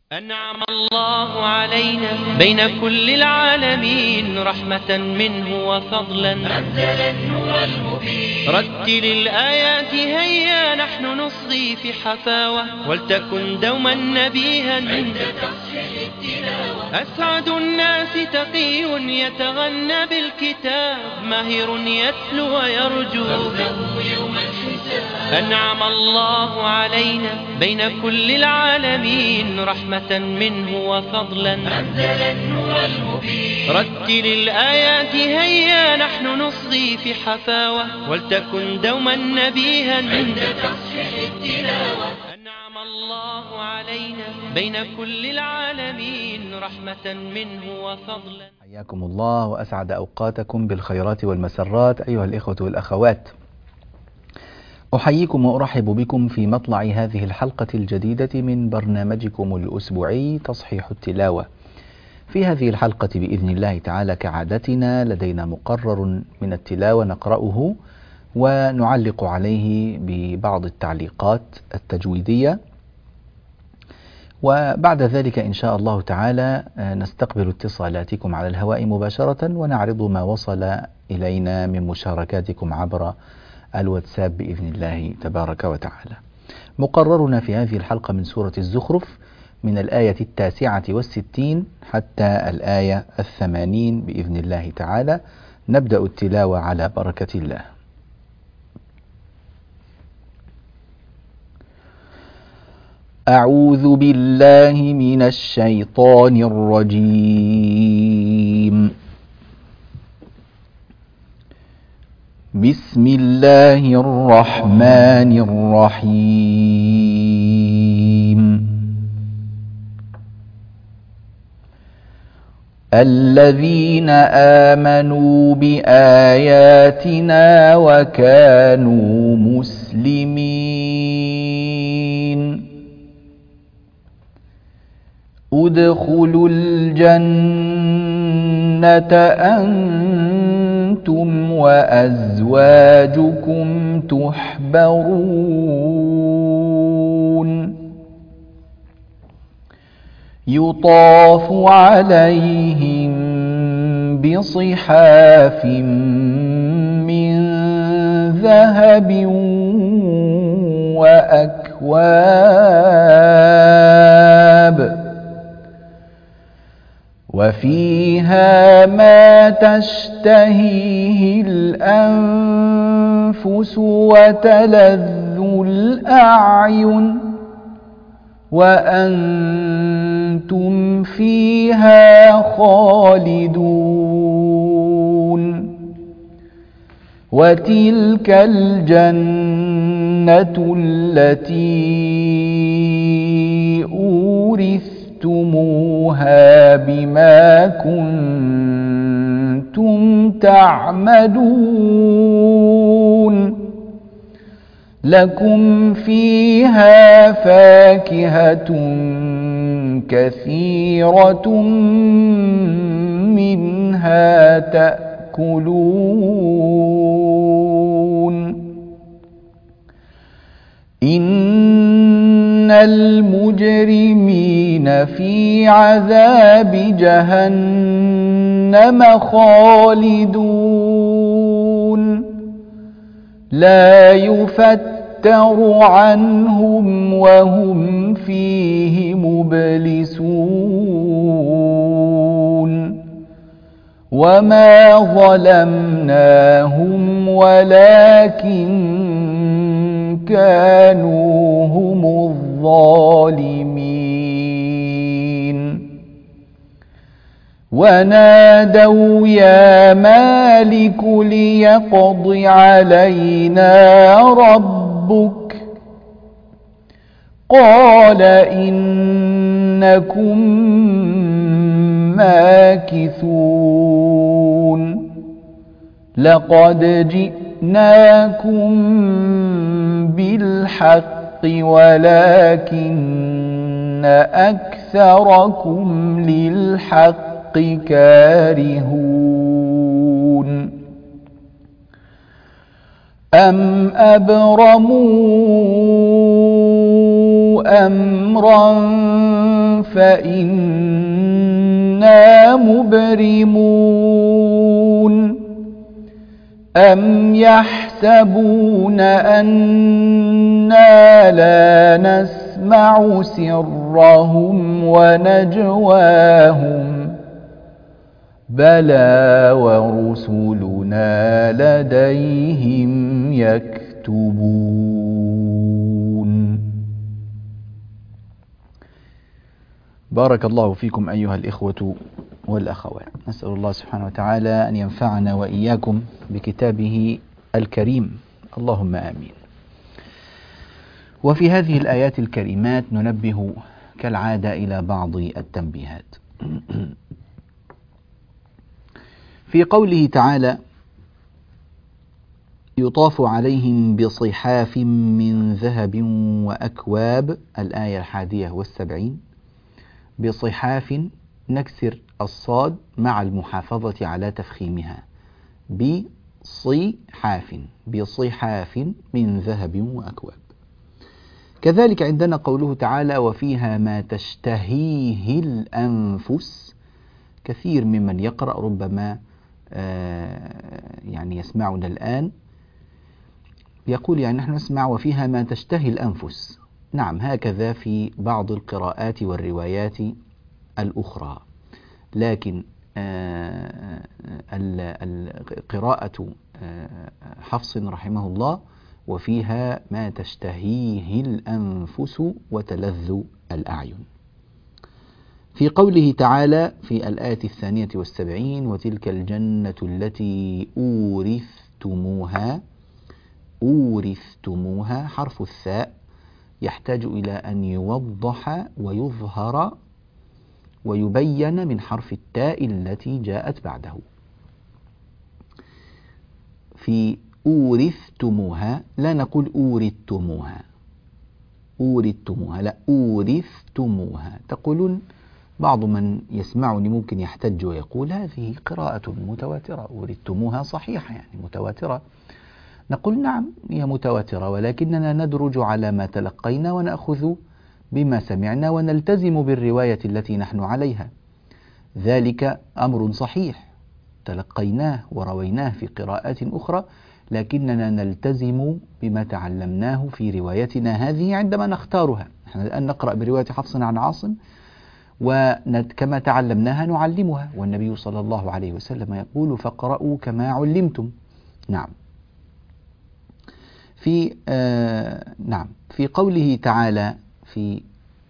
أنعم الله علينا بين كل العالمين رحمة منه وفضلا، أنزل النور المبين. رتل الآيات هيا نحن نصغي في حفاوة، ولتكن دوما نبيها عند تصحيح التلاوة. أسعد الناس تقي يتغنى بالكتاب، ماهر يتلو ويرجو يوم الحساب. أنعم الله علينا بين كل العالمين رحمة منه وفضلا، أنزل النور المبين. رتل الآيات هيا نحن نصغي في حفاوة، ولتكن دوما نبيها عند تصحيح التلاوة. أنعم الله علينا بين كل العالمين رحمة منه وفضلا. حياكم الله وأسعد أوقاتكم بالخيرات والمسرات أيها الإخوة والأخوات. أحييكم وأرحب بكم في مطلع هذه الحلقة الجديدة من برنامجكم الأسبوعي تصحيح التلاوة. في هذه الحلقة بإذن الله تعالى كعادتنا لدينا مقرر من التلاوة نقرأه ونعلق عليه ببعض التعليقات التجويدية، وبعد ذلك إن شاء الله تعالى نستقبل اتصالاتكم على الهواء مباشرة ونعرض ما وصل إلينا من مشاركاتكم عبر الواتساب بإذن الله تبارك وتعالى. مقررنا في هذه الحلقة من سورة الزخرف من الآية 69 حتى الآية 80 بإذن الله تعالى. نبدأ التلاوة على بركة الله. أعوذ بالله من الشيطان الرجيم. بسم الله الرحمن الرحيم. الذين آمنوا بآياتنا وكانوا مسلمين ادخلوا الجنة أنتم وأزواجكم تحبرون يطاف عليهم بصحاف من ذهب وأكواب وفيها ما تشتهيه الأنفس وتلذ الأعين وأنتم فيها خالدون وتلك الجنة التي أورثتموها بما كنتم تعملون لكم فيها فاكهة كثيرة منها تأكلون إن المجرمين في عذاب جهنم خالدون لا يفتر عنهم وهم فيه مبلسون وما ظلمناهم ولكن كانوا هم الظالمين ونادوا يا مالك ليقض علينا ربك قال إنكم ماكثون لقد جئناكم بالحق ولكن أكثركم للحق كارهون أم أبرموا أمرا فإنا مبرمون أم يحسبون أنا لا نسمع سرهم ونجواهم بلى ورسلنا لديهم يكتبون. بارك الله فيكم أيها الإخوة والأخوات. نسأل الله سبحانه وتعالى أن ينفعنا وإياكم بكتابه الكريم، اللهم آمين. وفي هذه الآيات الكريمات ننبه كالعادة إلى بعض التنبيهات. في قوله تعالى: يطاف عليهم بصحاف من ذهب وأكواب، الآية 71. بصحاف نكسر الصاد مع المحافظة على تفخيمها، بصحاف من ذهب وأكواب. كذلك عندنا قوله تعالى: وفيها ما تشتهيه الأنفس. كثير ممن يقرأ ربما يعني يسمعنا الآن يقول يعني نحن نسمع وفيها ما تشتهي الأنفس. نعم، هكذا في بعض القراءات والروايات الأخرى، لكن قراءة حفص رحمه الله: وفيها ما تشتهيه الأنفس وتلذ الأعين. في قوله تعالى في الآية 72: وتلك الجنة التي أورثتموها، حرف الثاء يحتاج إلى أن يوضح ويظهر ويبين من حرف التاء التي جاءت بعده. في أورثتموها لا نقول أورثتموها، لا، أورثتموها. تقولون، بعض من يسمعني ممكن يحتج ويقول: هذه قراءة متواترة، أورثتموها صحيحة يعني متواترة. نقول: نعم، هي متواترة، ولكننا ندرج على ما تلقينا ونأخذ بما سمعنا ونلتزم بالرواية التي نحن عليها. ذلك أمر صحيح تلقيناه ورويناه في قراءات أخرى، لكننا نلتزم بما تعلمناه في روايتنا هذه عندما نختارها. نحن الآن نقرأ برواية حفص عن عاصم، وكما تعلمناها نعلمها، والنبي صلى الله عليه وسلم يقول: فاقرأوا كما علمتم. نعم. في قوله تعالى في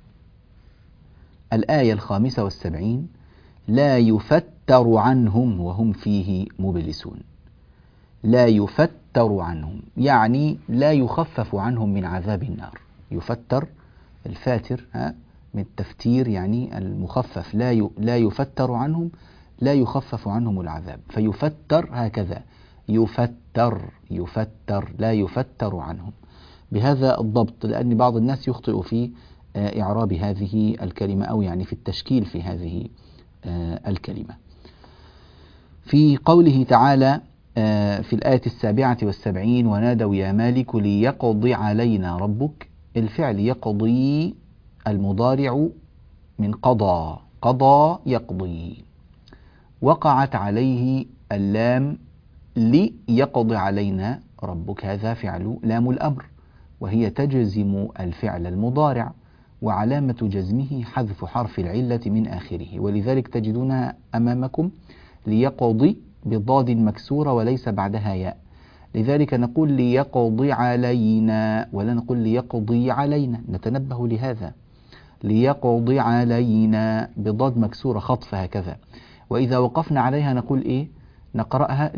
الآية 75: لا يفتر عنهم وهم فيه مبلسون. لا يفتر عنهم يعني لا يخفف عنهم من عذاب النار. يفتر، الفاتر من التفتير يعني المخفف. لا يفتر عنهم، لا يخفف عنهم العذاب. فيفتر هكذا، يفتر لا يفتر عنهم، بهذا الضبط، لأن بعض الناس يخطئ في إعراب هذه الكلمة، أو يعني في التشكيل في هذه الكلمة. في قوله تعالى في الآية 77: ونادوا يا مالك ليقضي علينا ربك. الفعل يقضي المضارع من قضى يقضي، وقعت عليه اللام ليقضي علينا ربك، هذا فعل لام الأمر، وهي تجزم الفعل المضارع، وعلامة جزمه حذف حرف العلة من آخره، ولذلك تجدونها أمامكم ليقضي بضاد مكسورة وليس بعدها ياء. لذلك نقول ليقضي علينا ولا نقول ليقضي علينا، نتنبه لهذا. ليقضي علينا بضاد مكسورة خطف هكذا، وإذا وقفنا عليها نقول إيه؟ نقرأها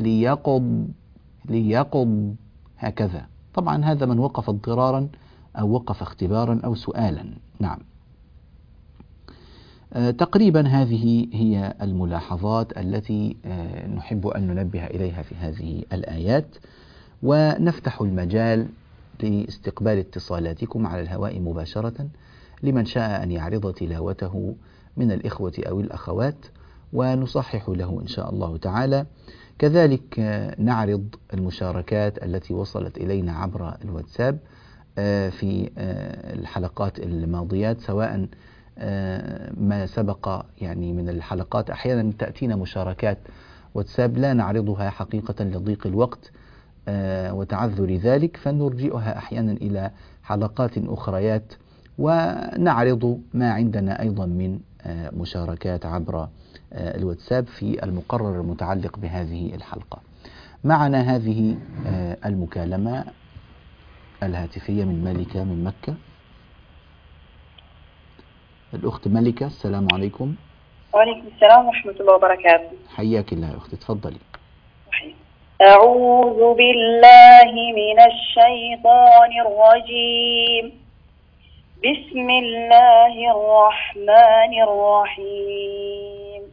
ليقض هكذا. طبعا هذا من وقف اضطرارا أو وقف اختبارا أو سؤالا. نعم. تقريبا هذه هي الملاحظات التي نحب أن ننبه إليها في هذه الآيات، ونفتح المجال لاستقبال اتصالاتكم على الهواء مباشرة لمن شاء أن يعرض تلاوته من الإخوة أو الأخوات، ونصحح له إن شاء الله تعالى. كذلك نعرض المشاركات التي وصلت إلينا عبر الواتساب في الحلقات الماضيات، سواء ما سبق يعني من الحلقات. أحيانا تأتينا مشاركات واتساب لا نعرضها حقيقة لضيق الوقت وتعذر ذلك، فنرجئها أحيانا إلى حلقات أخريات ونعرض ما عندنا أيضا من مشاركات عبر الواتساب في المقرر المتعلق بهذه الحلقة. معنا هذه المكالمة الهاتفية من ملكة من مكة. الأخت ملكة، السلام عليكم. وعليكم السلام ورحمة الله وبركاته. حياك الله يا أختي، تفضلي. أعوذ بالله من الشيطان الرجيم. بسم الله الرحمن الرحيم.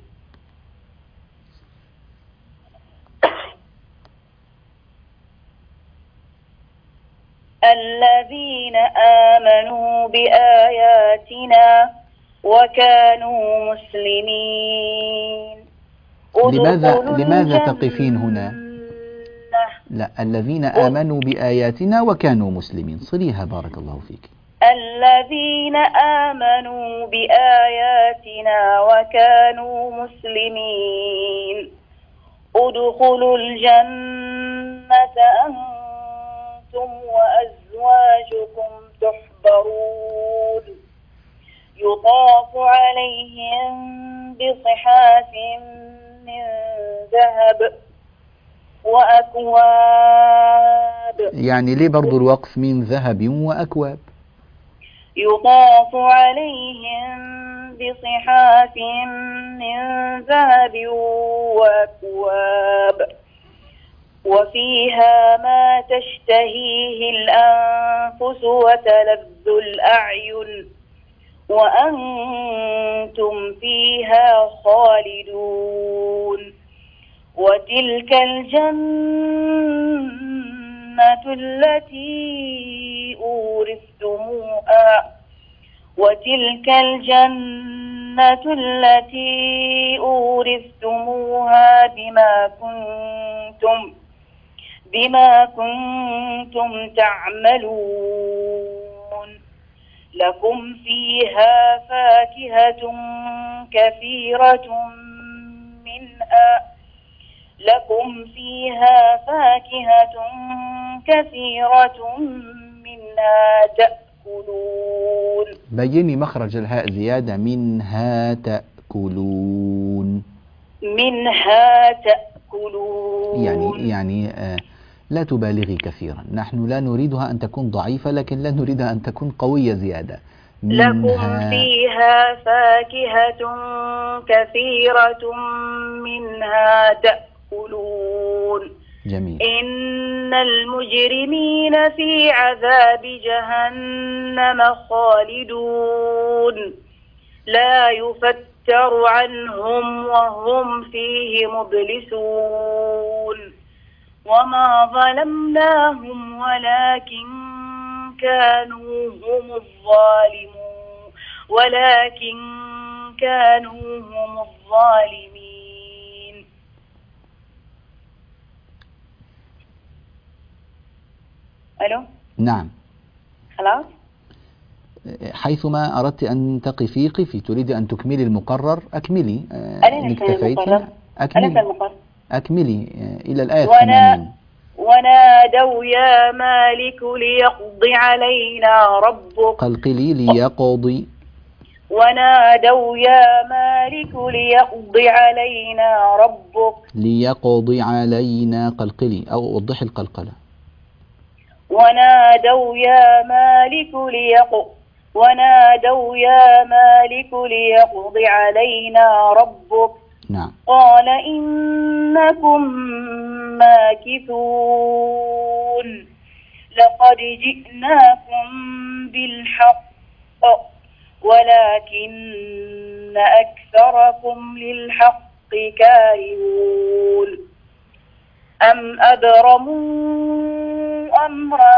الذين آمنوا بآياتنا وكانوا مسلمين. لماذا تقفين هنا؟ لا، الذين آمنوا بآياتنا وكانوا مسلمين، صليها بارك الله فيك. الذين آمنوا بآياتنا وكانوا مسلمين ادخلوا الجنة أنتم وأزواجكم تحبرون يطاف عليهم بصحاف من ذهب وأكواب. يعني ليه برضو الوقف من ذهب وأكواب؟ يطاف عليهم بصحاف من ذهب وأكواب وفيها ما تشتهيه الأنفس وتلذ الأعين وأنتم فيها خالدون. وتلك الجنة التي أورثتموها بما كنتم تعملون. لكم فيها فاكهة كثيرة منها تأكلون. بيني مخرج الهاء زيادة. منها تأكلون. يعني لا تبالغي كثيرا. نحن لا نريدها أن تكون ضعيفة، لكن لا نريدها أن تكون قوية زيادة. لكم فيها فاكهة كثيرة منها تأكلون. جميل. إن المجرمين في عذاب جهنم خالدون لا يفتر عنهم وهم فيه مبلسون. وما ظلمناهم ولكن كانوا هم الظالمين. ألو؟ نعم. خلاص؟ حيثما أردت أن تقفي قفي. تريد أن تكملي المقرر أكملي. إن اكتفيت أكملي إلى الآية 80. ونادوا يا مالك ليقض علينا ربك. قلقلي ليقضي. ونادوا يا مالك ليقض علينا ربك. ليقضي علينا. قلقلي أو وضحي القلقلة. ونادوا يا مالك ليقض علينا ربك. نعم. قال إنكم ماكثون. لقد جئناكم بالحق ولكن أكثركم للحق كارهون. أم أبرموا أمرا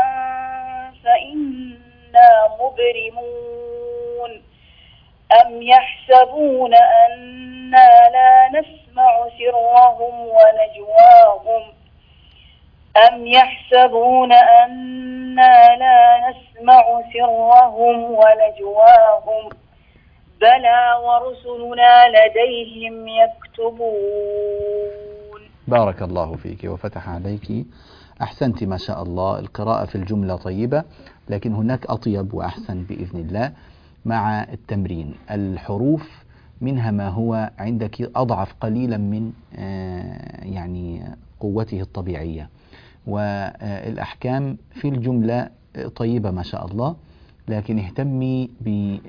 فإنا مبرمون. أم يحسبون أنا لا نسمع سرهم ونجواهم. سرهم ونجواهم بلى ورسلنا لديهم يكتبون. بارك الله فيك وفتح عليك. أحسنت ما شاء الله. القراءة في الجملة طيبة، لكن هناك أطيب وأحسن بإذن الله مع التمرين. الحروف منها ما هو عندك أضعف قليلا من يعني قوته الطبيعية، والأحكام في الجملة طيبة ما شاء الله، لكن اهتمي ب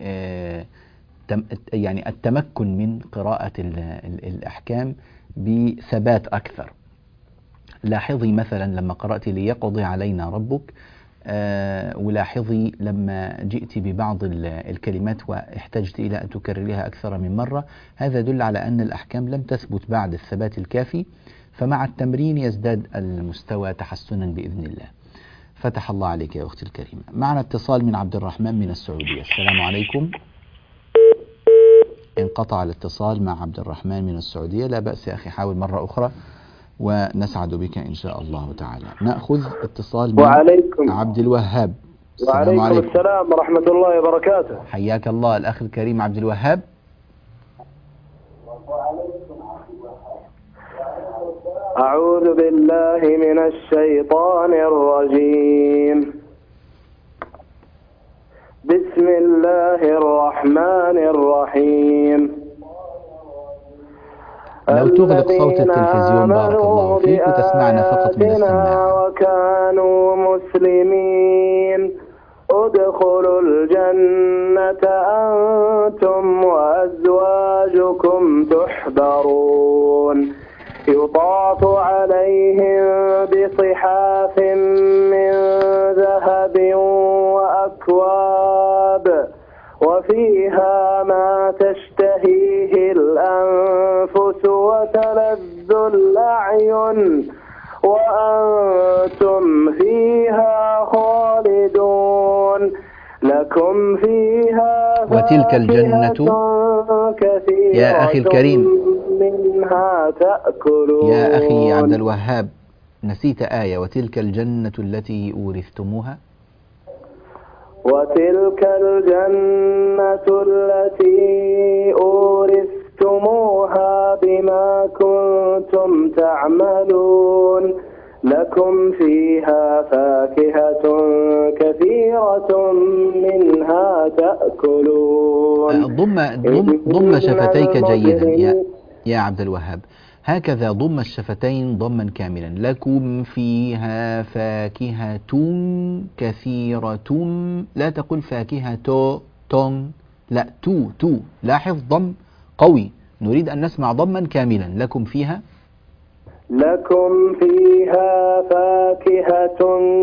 يعني التمكن من قراءة الأحكام بثبات أكثر. لاحظي مثلا لما قرأت ليقضي علينا ربك، ولاحظي لما جئت ببعض الكلمات واحتجت إلى أن تكررها أكثر من مرة، هذا يدل على أن الأحكام لم تثبت بعد الثبات الكافي، فمع التمرين يزداد المستوى تحسنا بإذن الله. فتح الله عليك يا أختي الكريمة. معنا اتصال من عبد الرحمن من السعودية. السلام عليكم. انقطع الاتصال مع عبد الرحمن من السعودية. لا بأس يا أخي، حاول مرة أخرى ونسعد بك إن شاء الله تعالى. نأخذ اتصال من عبد الوهاب. السلام عليكم. السلام ورحمة الله وبركاته. حياك الله الأخ الكريم عبد الوهاب. أعوذ بالله من الشيطان الرجيم. بسم الله الرحمن الرحيم. لو تغلق صوت التلفزيون بارك الله فيك وتسمعنا فقط من السماعة. وكانوا مسلمين ادخلوا الجنة أنتم وأزواجكم تحبرون يطاف عليهم بصحاف من ذهب وأكواب وفيها ما تشتهيه الأنفس وتلذ الأعين وأنتم فيها خالدون لكم فيها وتلك الجنة يا أخي الكريم منها تأكلون. يا أخي عبد الوهاب، نسيت آية: وتلك الجنة التي أورثتموها. وتلك الجنة التي أورثتموها بما كنتم تعملون لكم فيها فاكهة كثيرة منها تأكلون. ضم شفتيك جيدا يا عبد الوهاب، هكذا ضم الشفتين ضما كاملا. لكم فيها فاكهة كثيرة، لا تقل فاكهة تون، لا تو. لاحظ ضم قوي، نريد أن نسمع ضما كاملا. لكم فيها فاكهة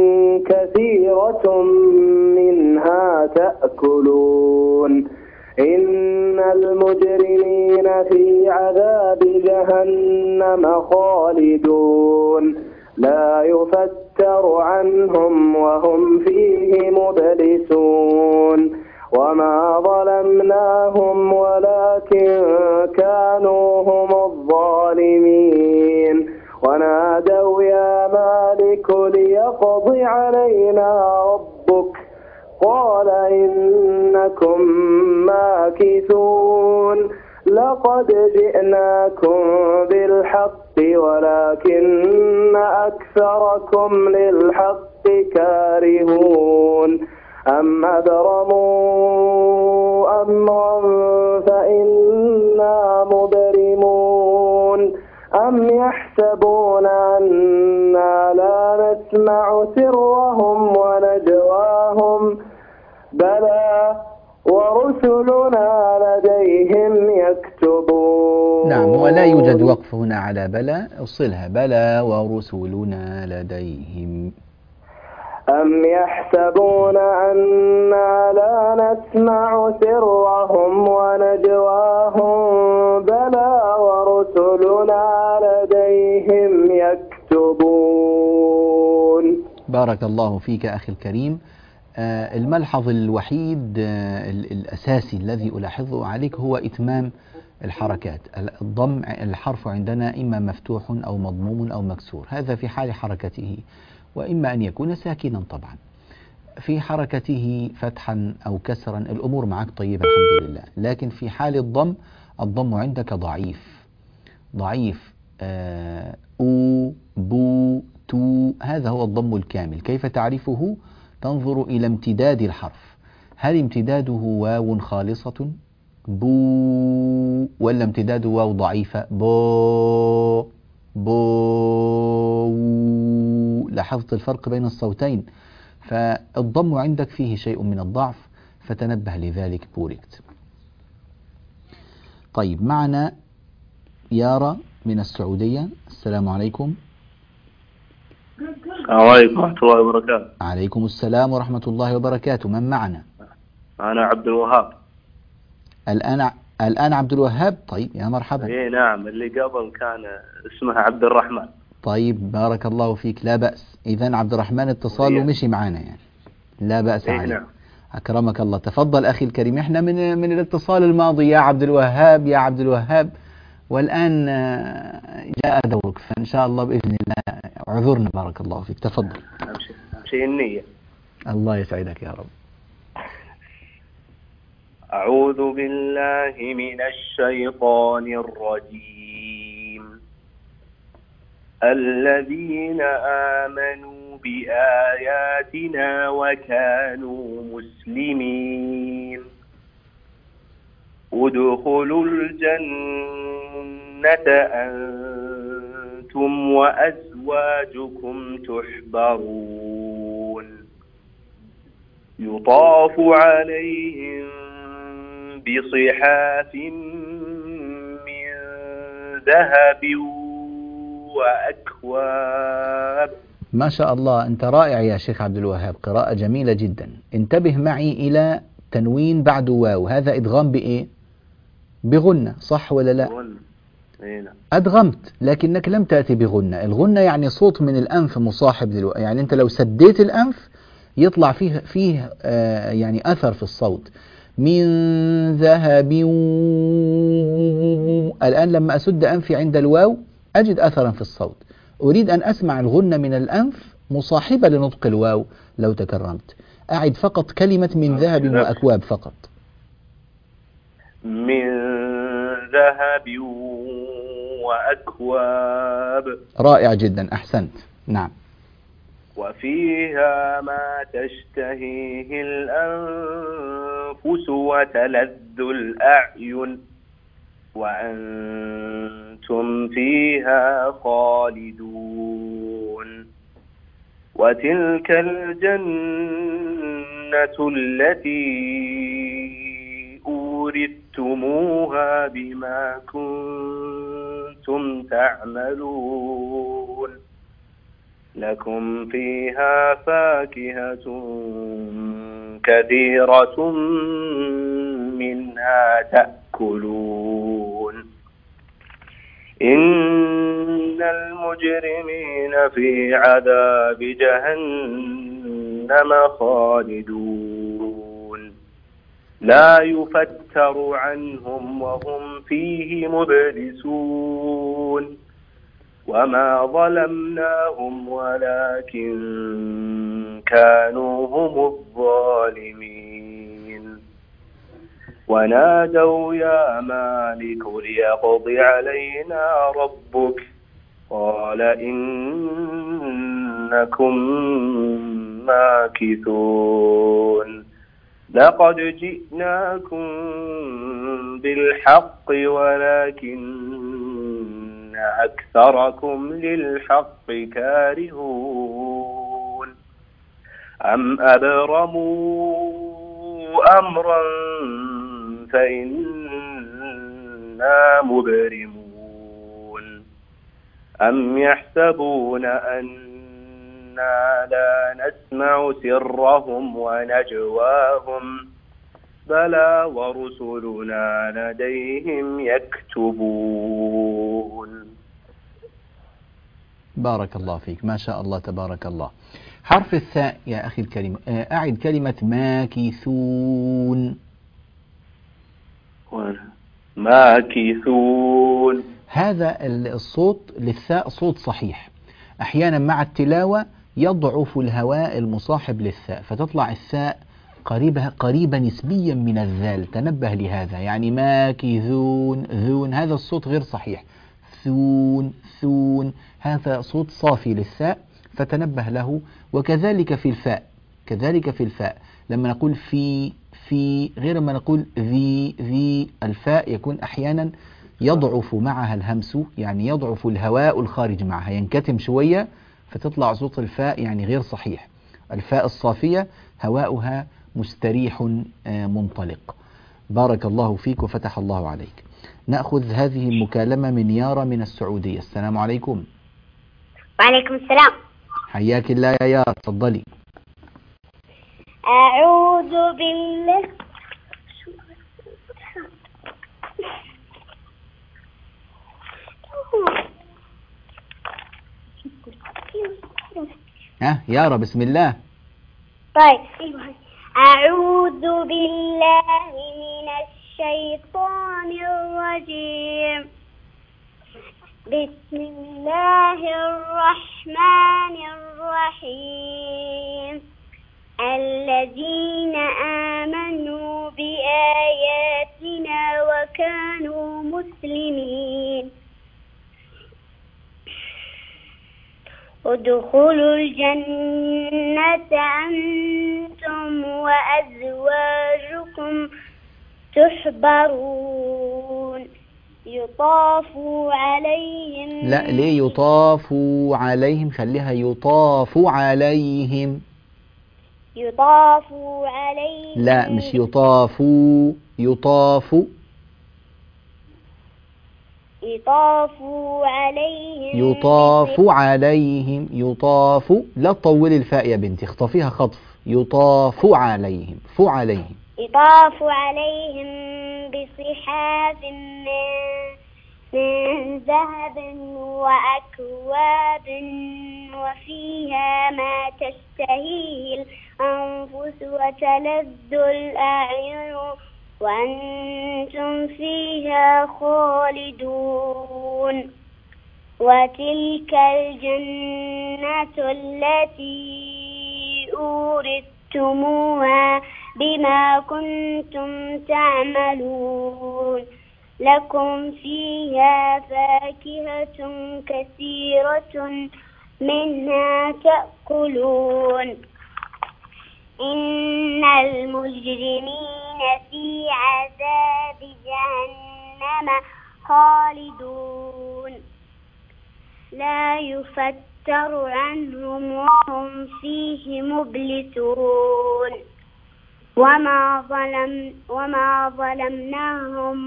كثيرة منها تأكلون إن المجرمين في عذاب جهنم خالدون لا يفتر عنهم وهم فيه مبلسون وما ظلمناهم ولكن كانوا هم الظالمين ونادوا يا مالك ليقض علينا ربك قال إنكم ماكثون لقد جئناكم بالحق ولكن أكثركم للحق كارهون أم أبرموا أمرا فإنا مبرمون أم يحسبون أنا لا نسمع سرهم ونجواهم بلى ورسلنا لديهم يكتبون. نعم، ولا يوجد وقف هنا على بلى، أصلها بلى ورسلنا لديهم. أم يحسبون أنا لا نسمع سرهم ونجواهم بلى ورسلنا لديهم يكتبون. بارك الله فيك أخي الكريم. الملحظ الوحيد الأساسي الذي ألاحظه عليك هو إتمام الحركات. الضم الحرف عندنا إما مفتوح أو مضموم أو مكسور، هذا في حال حركته، وإما أن يكون ساكنا طبعا. في حركته فتحا أو كسرا الأمور معك طيبة الحمد لله، لكن في حال الضم الضم عندك ضعيف ضعيف. أو بو تو، هذا هو الضم الكامل. كيف تعرفه؟ تنظر إلى امتداد الحرف، هل امتداده واو خالصة بو، ولا امتداده واو ضعيفة بو بو؟ لاحظت الفرق بين الصوتين، فالضم عندك فيه شيء من الضعف، فتنبه لذلك بوركت. طيب معنا يارا من السعودية. السلام عليكم. السلام عليكم ورحمة الله وبركاته. عليكم السلام ورحمة الله وبركاته. من معنا؟ أنا عبد الوهاب. الآن عبد الوهاب. طيب يا مرحبا. إيه نعم، اللي قبل كان اسمه عبد الرحمن. طيب بارك الله فيك، لا بأس. إذن عبد الرحمن اتصاله مشي معنا يعني، لا بأس عليه. نعم. أكرمك الله. تفضل أخي الكريم. إحنا من الاتصال الماضي يا عبد الوهاب يا عبد الوهاب، والآن جاء دورك، فإن شاء الله بإذن الله اعذرنا. بارك الله فيك. تفضل. أمشي النية. الله يسعدك يا رب. أعوذ بالله من الشيطان الرجيم. الذين آمنوا بآياتنا وكانوا مسلمين ادخلوا الجنة أنتم وأزواجكم تحبرون يطاف عليهم بصحاف من ذهب وأكواب. ما شاء الله، أنت رائع يا شيخ عبد الوهاب، قراءة جميلة جدا. انتبه معي إلى تنوين بعد واو، هذا إدغام بإيه؟ بغنة، صح ولا لا؟ أدغمت لكنك لم تأتي بغنة. الغنة يعني صوت من الأنف مصاحب يعني أنت لو سديت الأنف يطلع فيه يعني أثر في الصوت. من ذهب. الآن لما أسد أنفي عند الواو أجد أثرا في الصوت. أريد أن أسمع الغنة من الأنف مصاحبة لنطق الواو. لو تكرمت أعد فقط كلمة من ذهب وأكواب فقط. من ذهب وأكواب. رائع جدا، أحسنت. نعم. وفيها ما تشتهيه الأنفس وتلذ الأعين وأنتم فيها خالدون وتلك الجنة التي أورثتموها بما كنتم تعملون لكم فيها فاكهة كثيرة منها تأكلون إن المجرمين في عذاب جهنم خالدون لا يفتر عنهم وهم فيه مبلسون وما ظلمناهم ولكن كانوا هم الظالمين ونادوا يا مالك ليقض علينا ربك قال إنكم ماكثون لقد جئناكم بالحق ولكن أكثركم للحق كارهون أم أبرموا أمرا فإنا مبرمون أم يحسبون أنا لا نسمع سرهم ونجواهم بلى ورسلنا لديهم يكتبون. بارك الله فيك، ما شاء الله تبارك الله. حرف الثاء يا أخي الكريم، أعد كلمة ماكثون. ماكثون، هذا الصوت للثاء صوت صحيح، أحيانا مع التلاوة يضعف الهواء المصاحب للثاء، فتطلع الثاء قريبة نسبيا من الذال. تنبه لهذا، يعني ماكثون، ذون، هذا الصوت غير صحيح. ثون، ثون، هذا صوت صافي للثاء، فتنبه له. وكذلك في الفاء، كذلك في الفاء لما نقول في غير ما نقول ذي، الفاء يكون أحيانا يضعف معها الهمس، يعني يضعف الهواء الخارج معها، ينكتم شوية فتطلع صوت الفاء يعني غير صحيح. الفاء الصافية هواؤها مستريح منطلق. بارك الله فيك وفتح الله عليك. نأخذ هذه المكالمة من يارا من السعودية. السلام عليكم. وعليكم السلام. حياك الله يا يارا، تفضلي. أعوذ بالله يارا بسم الله. طيب، أعوذ بالله من الشيطان الرجيم. بسم الله الرحمن الرحيم. الذين آمنوا بآياتنا وكانوا مسلمين ادخلوا الجنة أنتم وأزواجكم تحبرون يطاف عليهم. لا، ليه يطاف عليهم؟ خليها يطاف عليهم. يطاف عليهم. لا، مش يطاف، يطاف. يطاف عليهم. يطاف عليهم، يطاف. لا تطولي الفاء يا بنتي، اخطفيها خطف. يطاف عليهم، فو عليهم. يطاف عليهم بصحاف من ذهب وأكواب وفيها ما تشتهيه الأنفس وتلذ الأعين وأنتم فيها خالدون. وتلك الجنة التي أورثتموها بما كنتم تعملون لكم فيها فاكهة كثيرة منها تأكلون. إن المجرمين في عذاب جهنم خالدون لا يفتر عنهم وهم فيه مبلسون. وما ظلمناهم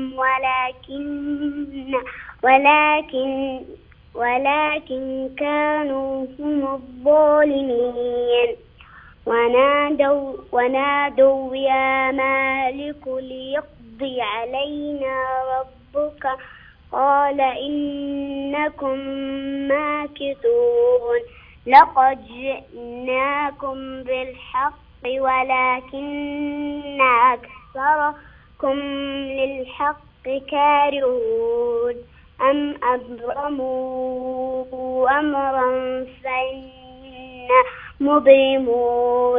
ولكن كانوا هم الظالمين. ونادوا يا مالك ليقضي علينا ربك قال إنكم ماكثون. لقد جئناكم بالحق ولكن أكثركم للحق كارهون. أم أبرموا أمرا فإنا مبرمون.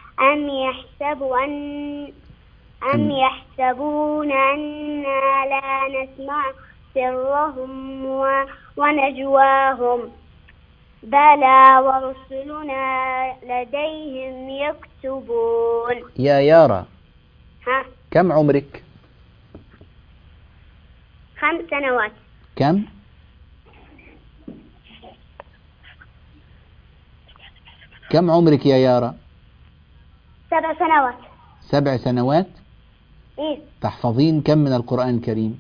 أم يحسبون أنا لا نسمع سرهم ونجواهم بلى ورسلنا لديهم يكتبون. يا يارا، كم عمرك؟ 5 سنوات. كم؟ كم عمرك يا يارا؟ 7 سنوات. 7 سنوات؟ إيه. تحفظين كم من القرآن الكريم؟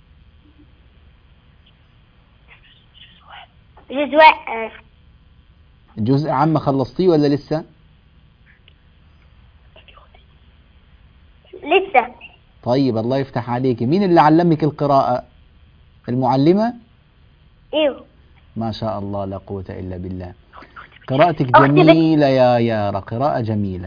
جزء عام خلصتيه ولا لسه؟ لسه. طيب، الله يفتح عليك. مين اللي علمك القراءة؟ المعلمة؟ ايوه. ما شاء الله، لا قوة إلا بالله. قراءتك جميلة يا يارا، قراءة جميلة.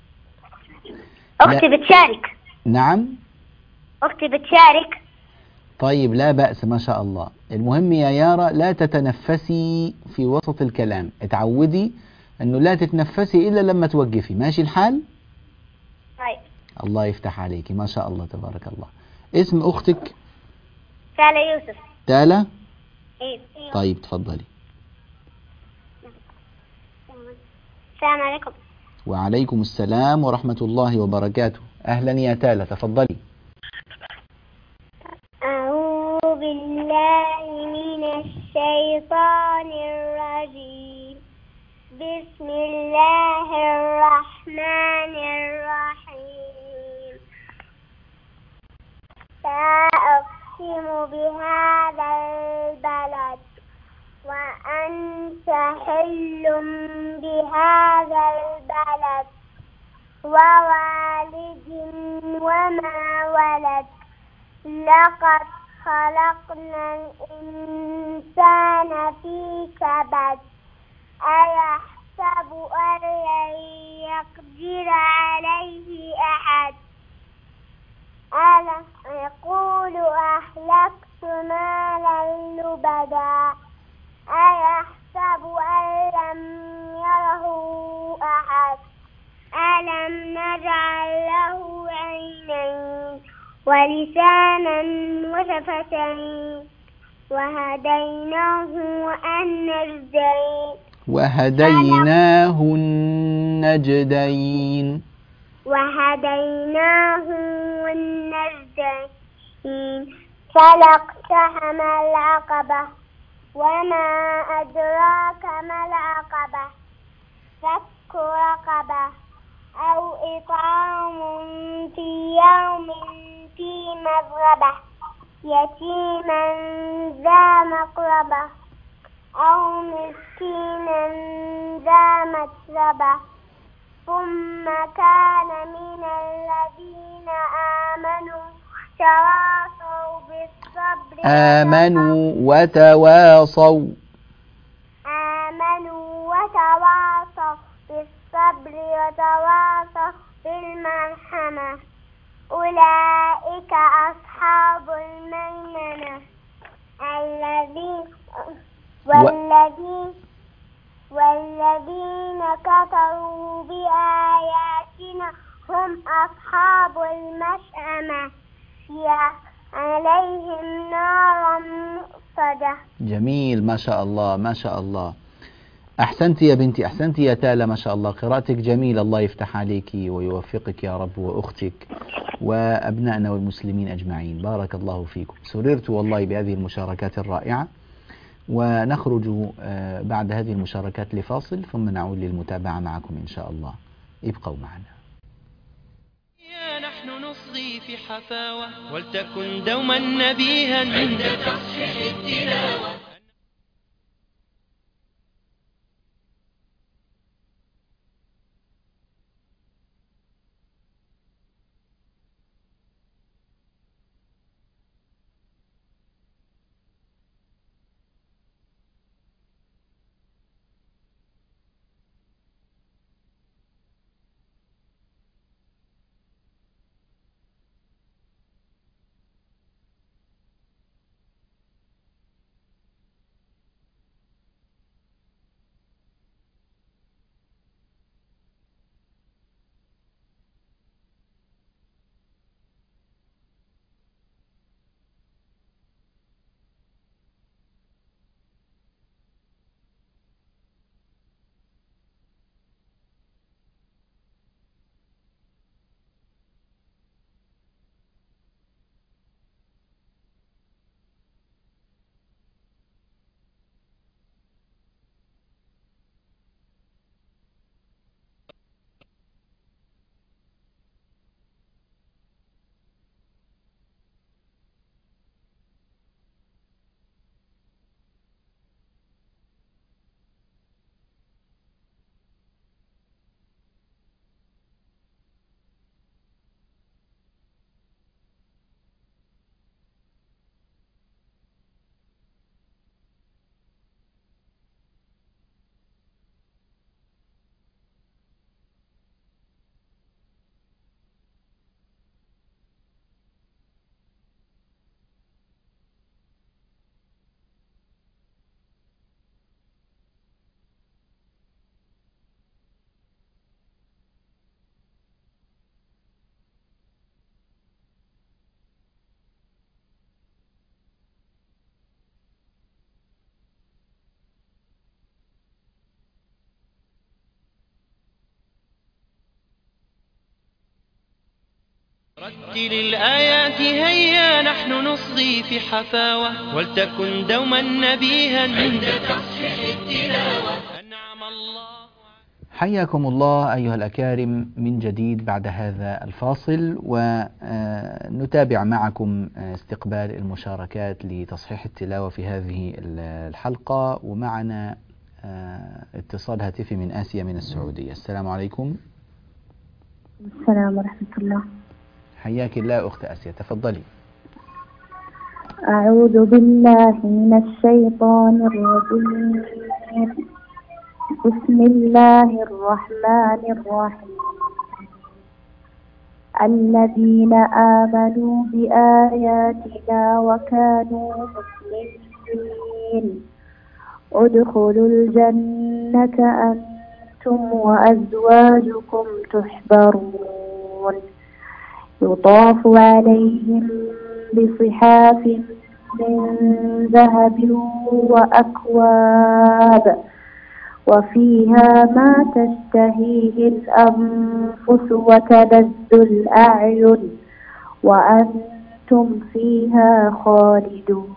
أختي بتشارك. نعم؟ أختي بتشارك. طيب، لا بأس، ما شاء الله. المهم يا يارا لا تتنفسي في وسط الكلام، اتعودي أنه لا تتنفسي إلا لما توقفي. ماشي الحال؟ طيب. الله يفتح عليك، ما شاء الله تبارك الله. اسم أختك؟ سالة يوسف. تالا؟ إيه. طيب تفضلي. السلام عليكم. وعليكم السلام ورحمة الله وبركاته. أهلا يا تالا، تفضلي. أعوذ بالله من الشيطان الرجيم. بسم الله الرحمن الرحيم. لا أقسم بهذا البلد وأنت حل بهذا البلد ووالد وما ولد. لقد خلقنا الإنسان في كبد. أيحسب أن لن يقدر عليه أحد. ألا يقول أهلكت مالا لبدا. أيحسب أن لم يره أحد. ألم نجعل له عينين ولسانا وشفتين وهديناه النجدين. وهديناه النجدين. فلاقتحم العقبة وما أدراك ما العقبة. فك رقبة أو إطعام في يوم ذي مسغبة يتيما ذا مقربة أو مسكينا ذا متربة. ثم كان من الذين آمنوا وتواصوا بالصبر وتواصوا بالمرحمة. أولئك أصحاب الميمنة والذين كفروا بآياتنا هم أصحاب المشأمة عليهم نار مؤصدة. جميل، ما شاء الله ما شاء الله. أحسنت يا بنتي، أحسنت يا تالا، ما شاء الله قراءتك جميلة. الله يفتح عليك ويوفقك يا رب، وأختك وأبنائنا والمسلمين أجمعين. بارك الله فيكم. سررت والله بهذه المشاركات الرائعة. ونخرج بعد هذه المشاركات لفاصل، ثم نعود للمتابعة معكم إن شاء الله. ابقوا معنا. نحن نصغي في حفاوة ولتكن دوما نبيها عند تصحيح التلاوة. رتل الآيات هيا نحن نصغي في حفاوة ولتكن دوما نبيها عند تصحيح التلاوة. أنعم الله. حياكم الله أيها الأكارم من جديد بعد هذا الفاصل، ونتابع معكم استقبال المشاركات لتصحيح التلاوة في هذه الحلقة. ومعنا اتصال هاتفي من آسيا من السعودية. السلام عليكم. السلام ورحمة الله. حياك الله أخت آسيا، تفضلي. أعوذ بالله من الشيطان الرجيم. بسم الله الرحمن الرحيم. الذين آمنوا بآياتنا وكانوا مسلمين ادخلوا الجنة أنتم وأزواجكم تحبرون يطاف عليهم بصحاف من ذهب وأكواب وفيها ما تشتهيه الأنفس وتلذ الأعين وأنتم فيها خالدون.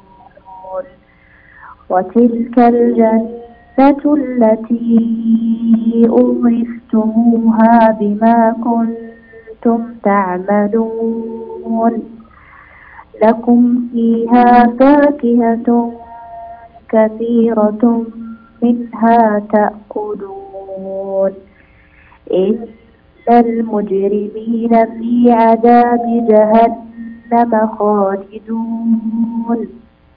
وتلك الجنة التي أورثتموها بما كنتم تعملون لكم فيها فاكهة كثيرة منها تأكلون إن المجرمين في عذاب جهنم خالدون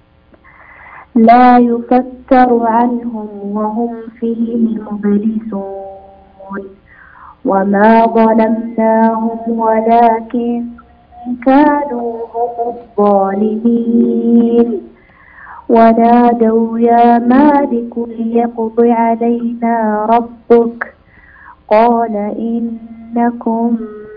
لا يفتر عنهم وهم فيه مبلسون. وما ظلمناهم ولكن كانوا هم الظالمين. ونادوا يا مالك ليقض علينا ربك قال إنكم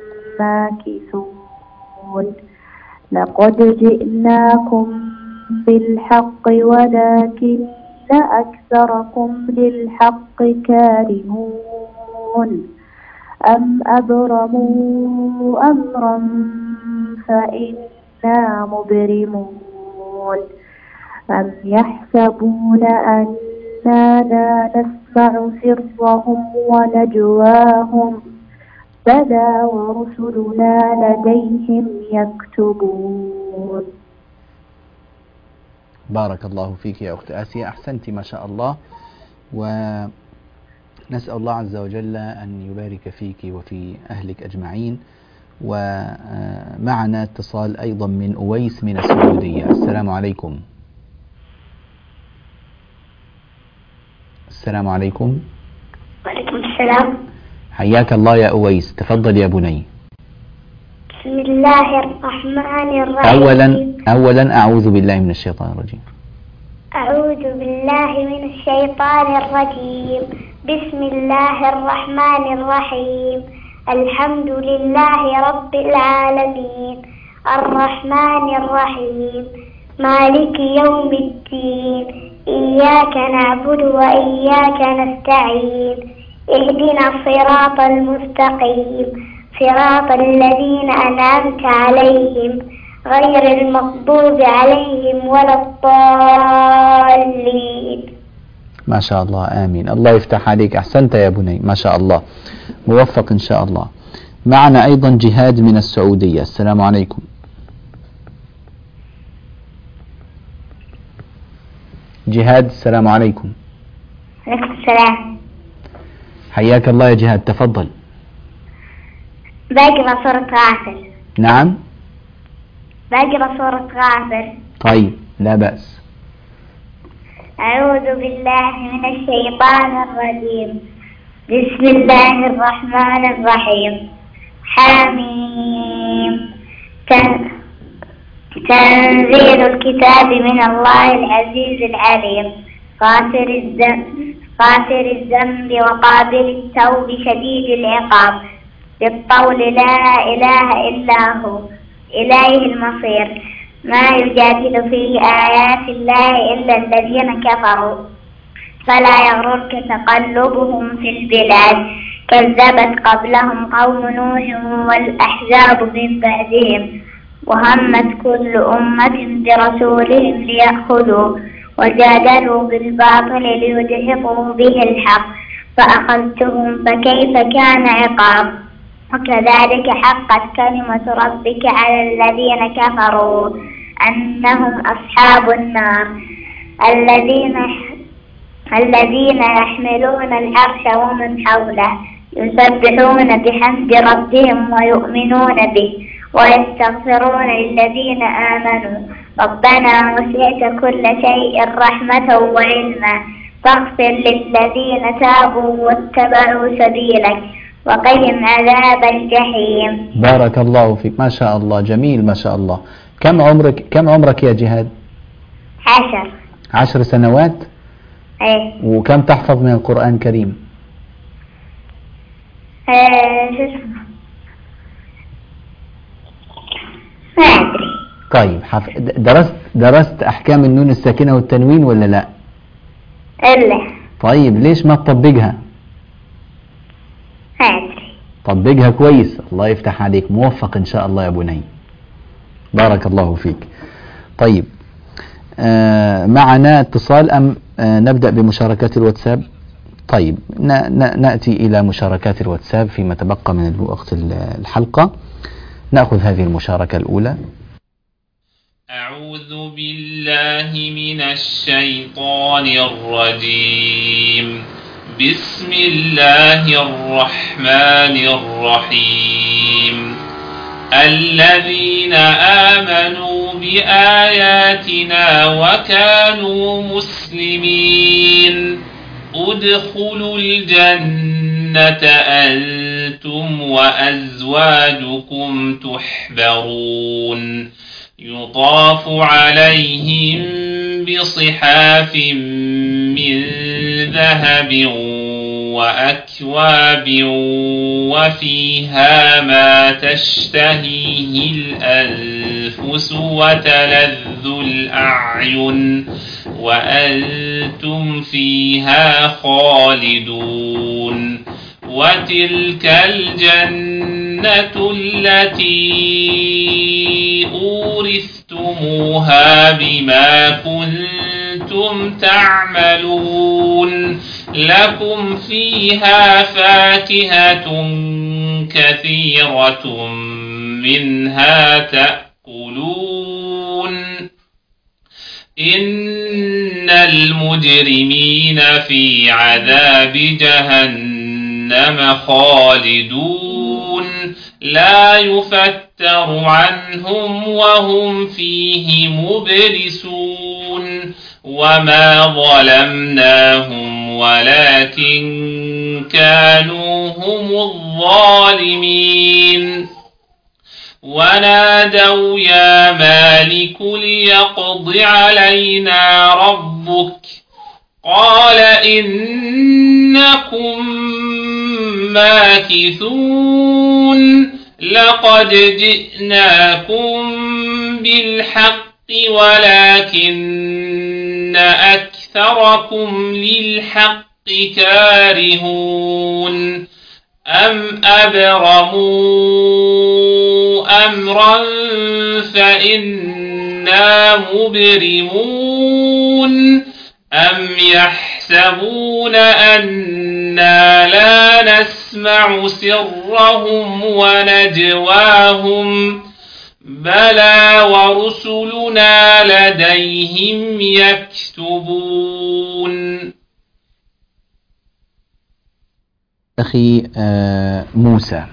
ماكثون. لقد جئناكم بالحق ولكن أكثركم للحق كارهون. أم أبرموا أمرا فإنا مبرمون. أم يحسبون أننا لا نسمع سرهم ونجواهم بلى ورسلنا لديهم يكتبون. بارك الله فيك يا أخت آسيا، أحسنت ما شاء الله، ونسأل الله عز وجل أن يبارك فيك وفي أهلك أجمعين. ومعنا اتصال أيضا من أويس من السعودية. السلام عليكم. السلام عليكم. وعليكم السلام. حياك الله يا أويس، تفضل يا بني. بسم الله الرحمن الرحيم. أولا أعوذ بالله من الشيطان الرجيم. أعوذ بالله من الشيطان الرجيم. بسم الله الرحمن الرحيم. الحمد لله رب العالمين الرحمن الرحيم مالك يوم الدين إياك نعبد وإياك نستعين اهدنا الصراط المستقيم صراط الذين أنعمت عليهم غير المغضوب عليهم ولا الضالين. ما شاء الله، آمين. الله يفتح عليك، أحسنت يا بني ما شاء الله، موفق إن شاء الله. معنا أيضا جهاد من السعودية. السلام عليكم. جهاد السلام عليكم. عليكم السلام. حياك الله يا جهاد، تفضل. بقرأ سورة غافر. نعم، بقرأ سورة غافر. طيب لا بأس. أعوذ بالله من الشيطان الرجيم. بسم الله الرحمن الرحيم. حميم. تنزيل الكتاب من الله العزيز العليم غافر الذنب وقابل التوب شديد العقاب بالطول لا إله إلا هو إليه المصير. ما يجادل في آيات الله إلا الذين كفروا فلا يغررك تقلبهم في البلاد كذبت قبلهم قوم نوح والأحزاب من بعدهم وهمت كل أمة برسولهم ليأخذوا وجادلوا بالباطل ليدحضوا به الحق فأخذتهم فكيف كان عقاب وكذلك حقت كلمة ربك على الذين كفروا أنهم أصحاب النار الذين يحملون العرش ومن حوله يسبحون بحمد ربهم ويؤمنون به ويستغفرون للذين آمنوا ربنا وسعت كل شيء رحمة وعلما فاغفر للذين تابوا واتبعوا سبيلك وقهم عذاب الجحيم. بارك الله فيك، ما شاء الله، جميل ما شاء الله. كم عمرك يا جهاد؟ 10 سنوات؟ ايه. وكم تحفظ من القرآن الكريم؟ ما أدري. طيب درست أحكام النون الساكنة والتنوين ولا لا؟ إلا. طيب ليش ما تطبقها؟ ما أدري. طبقها كويس، الله يفتح عليك، موفق إن شاء الله يا بني، بارك الله فيك. طيب معنا اتصال أم نبدأ بمشاركات الواتساب؟ طيب نأتي إلى مشاركات الواتساب فيما تبقى من وقت الحلقة. نأخذ هذه المشاركة الأولى. أعوذ بالله من الشيطان الرجيم. بسم الله الرحمن الرحيم. الذين آمنوا بآياتنا وكانوا مسلمين ادخلوا الجنة أنتم وأزواجكم تحبرون يطاف عليهم بصحاف من ذهب وأكواب وفيها ما تشتهيه الأنفس وتلذ الأعين وأنتم فيها خالدون وتلك الجنة التي أورثتموها بما كنتم تعملون لكم فيها فاكهة كثيرة منها تأكلون إن المجرمين في عذاب جهنم خالدون لا يفتر عنهم وهم فيه مبلسون وما ظلمناهم ولكن كانوا هم الظالمين ونادوا يا مالك ليقض علينا ربك قال إنكم ماكثون لقد جئناكم بالحق ولكن أكثركم للحق كارهون أم أبرموا أمرا فإنا مبرمون أم يحسبون أنا لا نسمع سرهم ونجواهم بلى ورسلنا لديهم يكتبون. أخي موسى،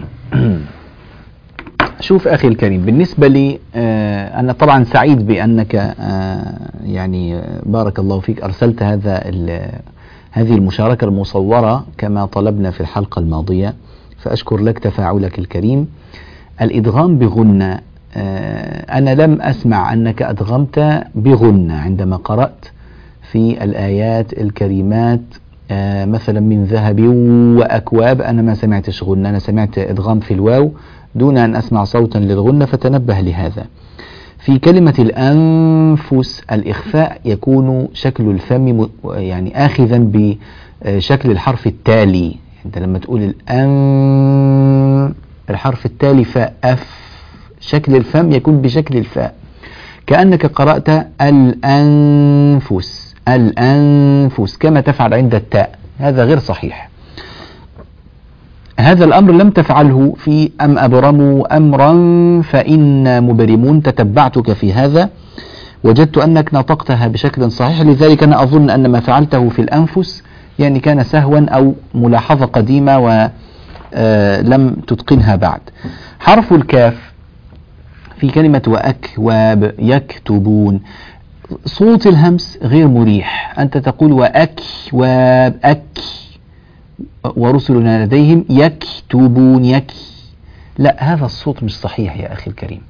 شوف أخي الكريم، بالنسبة لي أنا طبعا سعيد بأنك يعني بارك الله فيك أرسلت هذه المشاركة المصورة كما طلبنا في الحلقة الماضية، فأشكر لك تفاعلك الكريم. الإدغام بغنة، أنا لم أسمع أنك أدغمت بغنة عندما قرأت في الآيات الكريمات مثلا من ذهب وأكواب، أنا ما سمعتش غنة، أنا سمعت إدغام في الواو دون أن أسمع صوتا للغنة، فتنبه لهذا. في كلمة الأنفس الإخفاء يكون شكل الفم يعني آخذا بشكل الحرف التالي، أنت لما تقول الحرف التالي فاء أف، شكل الفم يكون بشكل الفاء، كأنك قرأت الأنفس الأنفس كما تفعل عند التاء. هذا غير صحيح. هذا الأمر لم تفعله في أم أبرموا أمرا فإنا مبرمون. تتبعتك في هذا وجدت أنك نطقتها بشكل صحيح، لذلك أنا أظن أن ما فعلته في الأنفس يعني كان سهوا أو ملاحظة قديمة ولم تتقنها بعد. حرف الكاف في كلمة وأكواب يكتبون، صوت الهمس غير مريح. أنت تقول وأكواب أك، ورسلنا لديهم يكتبون لا، هذا الصوت مش صحيح يا أخي الكريم.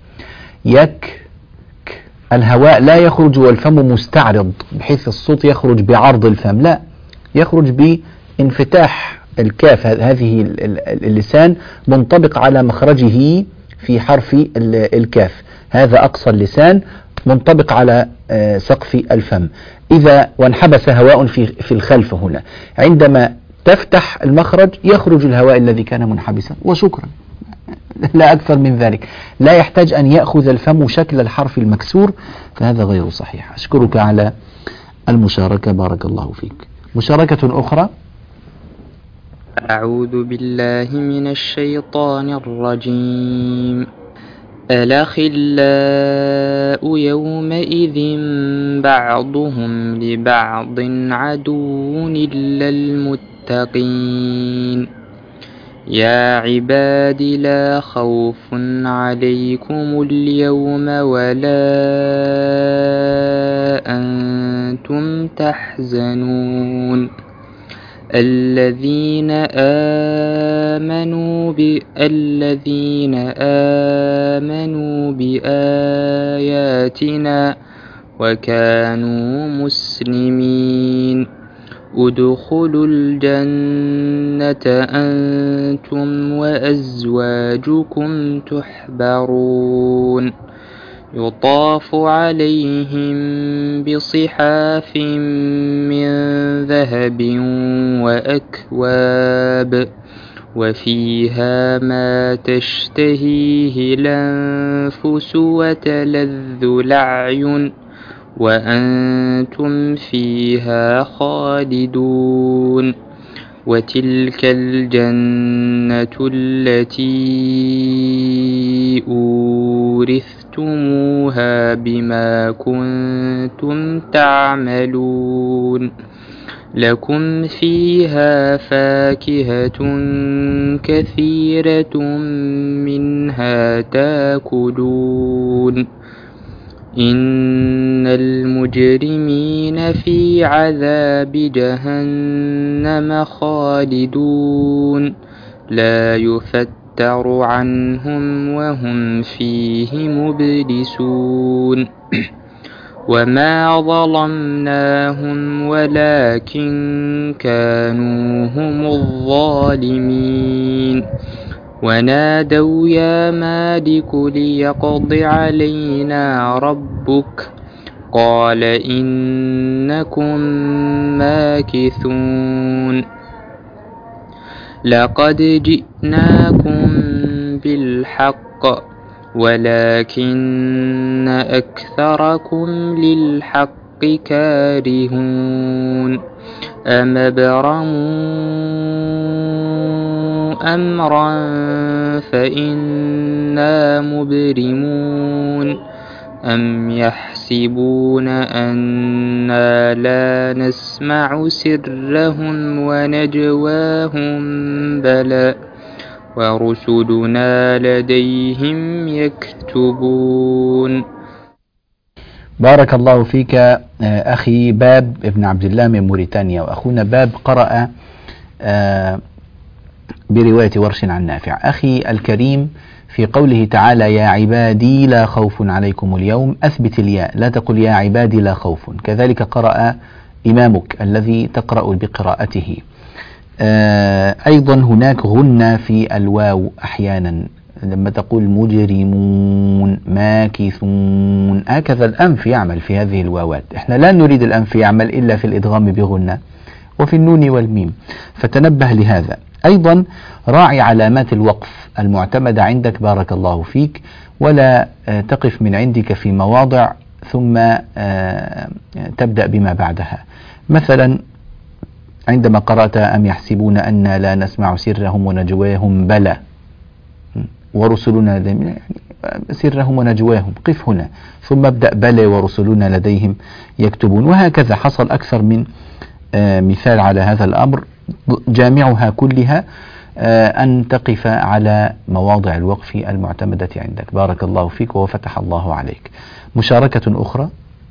الهواء لا يخرج والفم مستعرض بحيث الصوت يخرج بعرض الفم، لا، يخرج بانفتاح الكاف. هذه اللسان منطبق على مخرجه في حرف الكاف، هذا أقصى اللسان منطبق على سقف الفم. إذا وانحبس هواء في الخلف هنا، عندما تفتح المخرج يخرج الهواء الذي كان منحبسا وشكرا، لا أكثر من ذلك. لا يحتاج أن يأخذ الفم شكل الحرف المكسور، فهذا غير صحيح. أشكرك على المشاركة، بارك الله فيك. مشاركة أخرى. أعوذ بالله من الشيطان الرجيم. الأخلاء يومئذ بعضهم لبعض عدو إلا المتقين. يا عباد لا خوف عليكم اليوم ولا أنتم تحزنون. الذين آمنوا بآياتنا وكانوا مسلمين. ادخلوا الجنة أنتم وأزواجكم تحبرون. يطاف عليهم بصحاف من ذهب وأكواب وفيها ما تشتهيه الأنفس وتلذ الأعين وأنتم فيها خالدون. وتلك الجنة التي أورثتموها بما كنتم تعملون. لكم فيها فاكهة كثيرة منها تاكلون. إن المجرمين في عذاب جهنم خالدون لا يفتر عنهم وهم فيه مبلسون. وما ظلمناهم ولكن كانوا هم الظالمين. ونادوا يا مالك ليقض علينا ربك قال إنكم ماكثون. لقد جئناكم بالحق ولكن أكثركم للحق كارهون. أم أبرموا أمرا فإنا مبرمون. أم يحسبون أنا لا نسمع سرهم ونجواهم بلى ورسلنا لديهم يكتبون. بارك الله فيك أخي باب ابن عبد الله من موريتانيا. وأخونا باب قرأ برواية ورش عن نافع. أخي الكريم في قوله تعالى يا عبادي لا خوف عليكم اليوم أثبت الياء، لا تقل يا عبادي لا خوف. كذلك قرأ إمامك الذي تقرأ بقراءته. أيضا هناك غنة في الواو أحيانا لما تقول مجرمون ماكثون، هكذا الأنف يعمل في هذه الواوات. احنا لا نريد الأنف يعمل إلا في الإدغام بغنة وفي النون والميم، فتنبه لهذا. أيضا راعي علامات الوقف المعتمدة عندك بارك الله فيك، ولا تقف من عندك في مواضع ثم تبدأ بما بعدها. مثلا عندما قرأت أم يحسبون أن لا نسمع سرهم ونجواهم بلى ورسلنا يعني سرهم ونجواهم، قف هنا ثم ابدأ بلى ورسلنا لديهم يكتبون. وهكذا حصل أكثر من مثال على هذا الأمر، جامعها كلها أن تقف على مواضع الوقف المعتمدة عندك. بارك الله فيك وفتح الله عليك. مشاركة أخرى.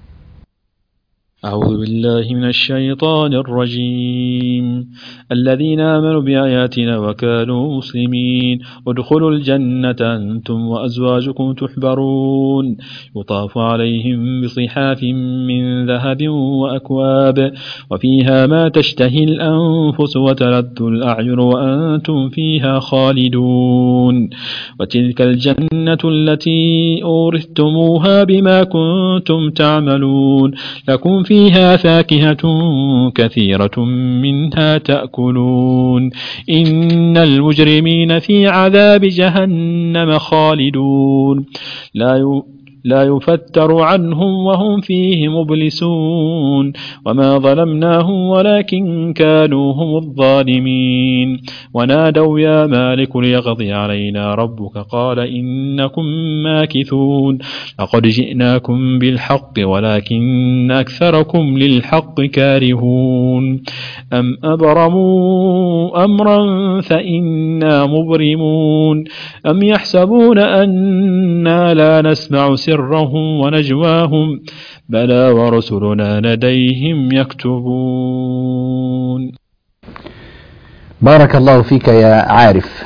أعوذ بالله من الشيطان الرجيم. الذين آمنوا بآياتنا وكانوا مسلمين ادخلوا الجنة أنتم وأزواجكم تحبرون يطاف عليهم بصحاف من ذهب وأكواب وفيها ما تشتهي الأنفس وتلذ الأعين وأنتم فيها خالدون وتلك الجنة التي أورثتموها بما كنتم تعملون لكم فيها فاكهة كثيرة منها تأكلون إن المجرمين في عذاب جهنم خالدون لا يفتر عنهم وهم فيه مبلسون وما ظلمناهم ولكن كانوا هم الظالمين ونادوا يا مالك ليقضي علينا ربك قال إنكم ماكثون لقد جئناكم بالحق ولكن أكثركم للحق كارهون أم أبرموا أمرا فإنا مبرمون أم يحسبون أنا لا نسمع سرهم ونجواهم بلى ورسلنا لديهم يكتبون. بارك الله فيك يا عارف.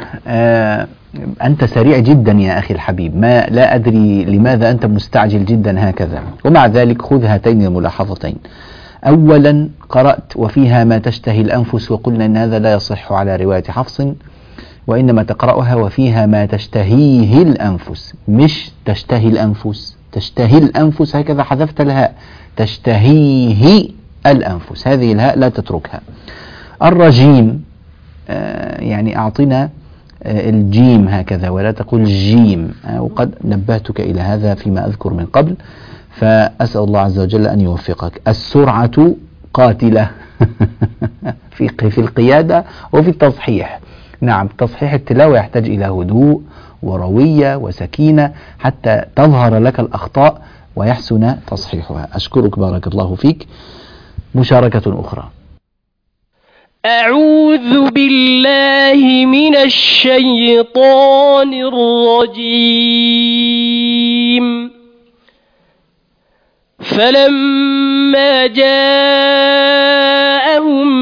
أنت سريع جدا يا أخي الحبيب، ما لا أدري لماذا أنت مستعجل جدا هكذا، ومع ذلك خذ هاتين الملاحظتين. أولا قرأت وفيها ما تشتهي الأنفس، وقلنا أن هذا لا يصح على رواية حفص، وإنما تقرأها وفيها ما تشتهيه الأنفس، مش تشتهي الأنفس، تشتهي الأنفس هكذا حذفت الهاء، تشتهيه الأنفس، هذه الهاء لا تتركها. الرجيم يعني أعطنا الجيم هكذا ولا تقول الجيم، وقد نبهتك إلى هذا فيما أذكر من قبل، فأسأل الله عز وجل أن يوفقك. السرعة قاتلة في القيادة وفي التصحيح. نعم، تصحيح التلاوة يحتاج إلى هدوء وروية وسكينة حتى تظهر لك الأخطاء ويحسن تصحيحها. أشكرك بارك الله فيك. مشاركة أخرى. أعوذ بالله من الشيطان الرجيم. فلما جاءهم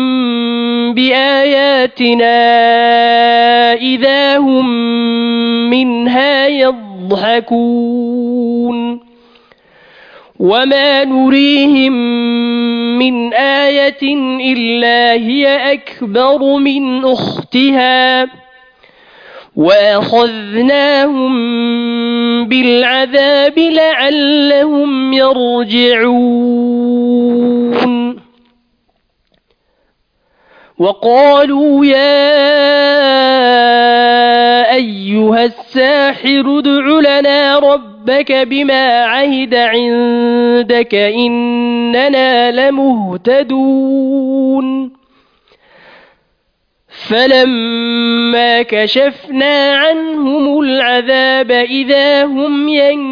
بآياتنا إذا هم منها يضحكون وما نريهم من آية إلا هي أكبر من أختها وأخذناهم بالعذاب لعلهم يرجعون وقالوا يا أيها الساحر ادع لنا ربك بما عهد عندك إننا لمهتدون فلما كشفنا عنهم العذاب إذا هم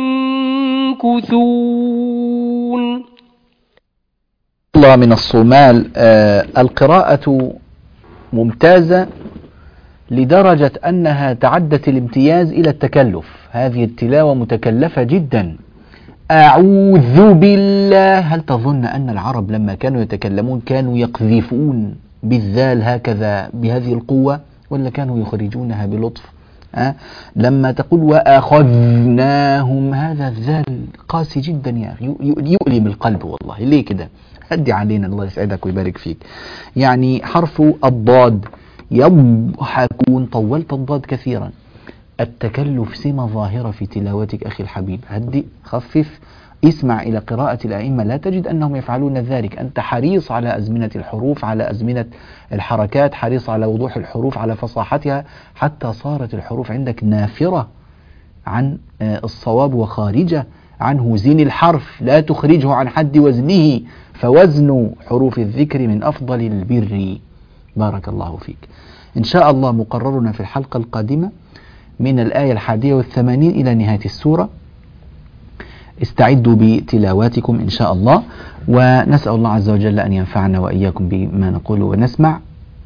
ينكثون. الله من الصومال. القراءة ممتازة لدرجة أنها تعدت الامتياز إلى التكلف. هذه التلاوة متكلفة جدا. أعوذ بالله. هل تظن أن العرب لما كانوا يتكلمون كانوا يقذفون بالذال هكذا بهذه القوة، ولا كانوا يخرجونها بلطف؟ لما تقول وأخذناهم، هذا الذال قاسي جدا يا أخي، يؤلم القلب والله. ليه كده؟ هدي علينا، الله يسعدك ويبارك فيك. يعني حرف الضاد يضحكون، طولت الضاد كثيرا. التكلف سمة ظاهرة في تلاوتك أخي الحبيب. هدئ، خفف، اسمع إلى قراءة الأئمة، لا تجد أنهم يفعلون ذلك. أنت حريص على أزمنة الحروف، على أزمنة الحركات، حريص على وضوح الحروف، على فصاحتها، حتى صارت الحروف عندك نافرة عن الصواب وخارجة عنه. زين الحرف، لا تخرجه عن حد وزنه، فوزن حروف الذكر من أفضل البر. بارك الله فيك. إن شاء الله مقررنا في الحلقة القادمة من الآية 81 إلى نهاية السورة. استعدوا بتلاواتكم إن شاء الله، ونسأل الله عز وجل أن ينفعنا وإياكم بما نقول ونسمع،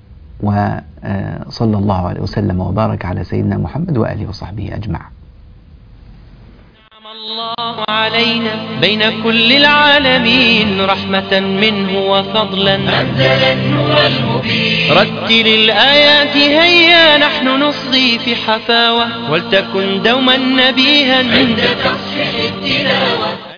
وصلى الله عليه وسلم وبارك على سيدنا محمد وآله وصحبه أجمع. الله علينا بين كل العالمين رحمة منه وفضلا، أنزل النور المبين. رتل الآيات هيا نحن نصغي في حفاوة، ولتكن دوما نبيها عند تصحيح التلاوة.